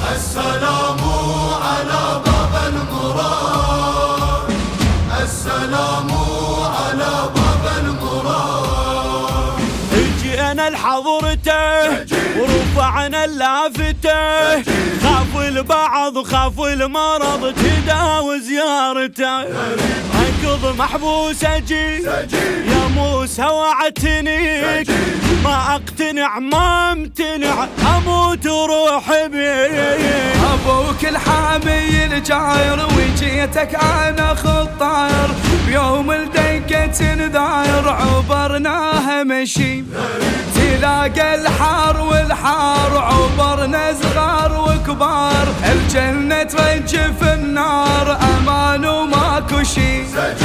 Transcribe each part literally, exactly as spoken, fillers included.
السلام على باب المراد، السلام على باب المراد. جينا لحضرته ورفعنا اللافته، خاف البعض خاف المرض تداوي زيارته. انقض محبوس اجي يا موسى واعتنيك، ما اقتنع ما امتنع اموت وروحي بيك. ابوك الحامي الجاير وجيتك انا خطاير، بيوم الدقة داير عبرناها مشي، تلاقى الحار والحار عبرنا صغار وكبار، الجنة ترجف النار امان وماكو شي.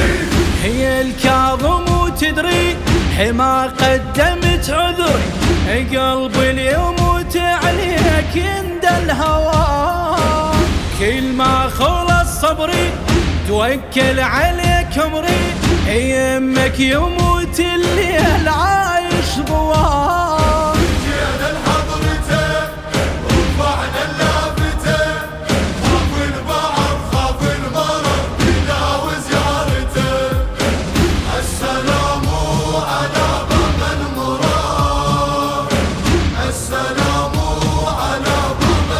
هي الكاظم وتدري حما قدمت عذري، قلبي اليوم عليك يند الهوى، كل ما خلص صبري توكل عليك امري، يمك يموت الليل عايش ضوار. جينا لحضرته ورفعنا اللافته، خاف البعض خاف المرض تداوي زيارته. السلام على باب المراد، السلام على باب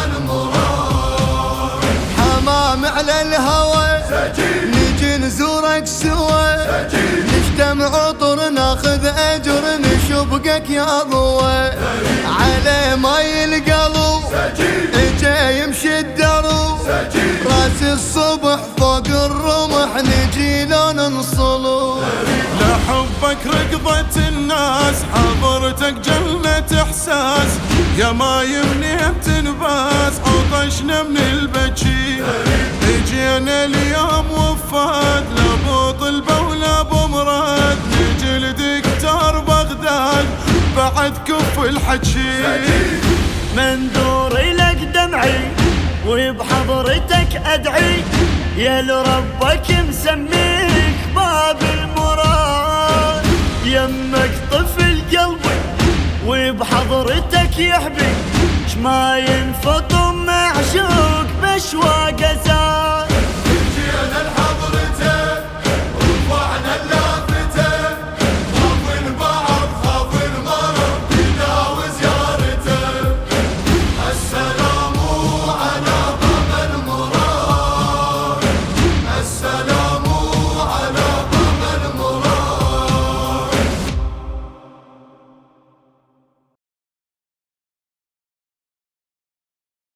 المراد. حمام على الهوى نجي نزورك سوا، نجتمع عطر ناخذ اجر نشبقك يا ضوى، على ماي القلب اجا يمشي الدرب، راس الصبح فوق الرمح نجي لو ننصلو. لحبك ركضة الناس حضرتك جنة احساس، يا ما يمني بتنباس عطشنا من البكي. اجينا اليوم وفاد لابو طلبة ولا ابو مراد، نجي لدكتور بغداد بعد كف الحكي. منذور لك دمعي وبحضرتك ادعي، يا لربك مسميك باب المراد، يمك طفل قلبي وبحضرتك يحبي، ما ينفطم معشوق بشواق